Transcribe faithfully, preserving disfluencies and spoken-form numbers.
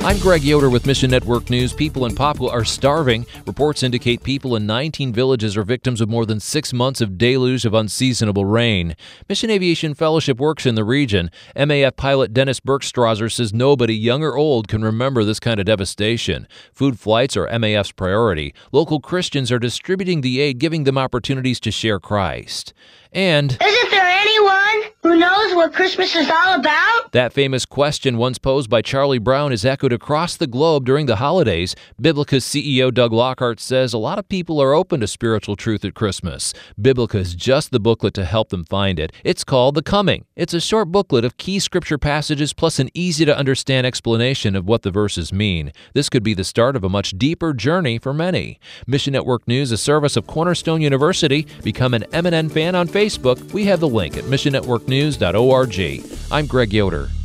I'm Greg Yoder with Mission Network News. People in Papua are starving. Reports indicate people in nineteen villages are victims of more than six months of deluge of unseasonable rain. Mission Aviation Fellowship works in the region. M A F pilot Dennis Bergstrasser says nobody, young or old, can remember this kind of devastation. Food flights are M A F's priority. Local Christians are distributing the aid, giving them opportunities to share Christ. And isn't there anyone who knows what Christmas is all about? That famous question once posed by Charlie Brown is echoed across the globe during the holidays. Biblica's C E O Doug Lockhart says a lot of people are open to spiritual truth at Christmas. Biblica is just the booklet to help them find it. It's called The Coming. It's a short booklet of key scripture passages plus an easy-to-understand explanation of what the verses mean. This could be the start of a much deeper journey for many. Mission Network News, a service of Cornerstone University. Become an M N N fan on Facebook. We have the link at mission network news dot org. I'm Greg Yoder.